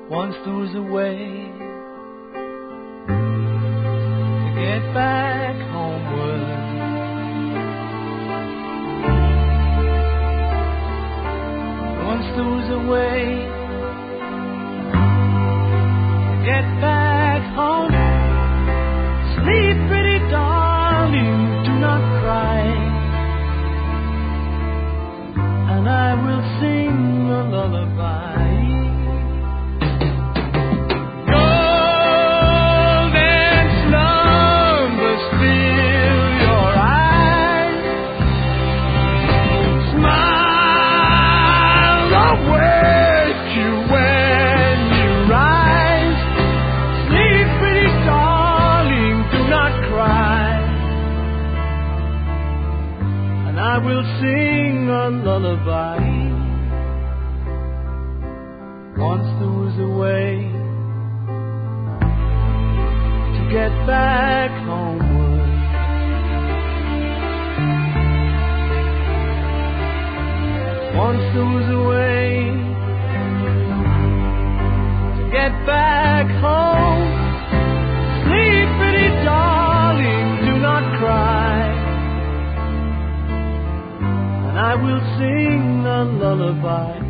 Once there was a way to get back homeward. Once there was a way to get back home. Sleep, pretty darling, do not cry, and I will sing a lullaby. I will sing a lullaby. Once there was a way to get back homeward. Once there was a way to get back home. Sleep, pretty darling, do not cry, I will sing a lullaby.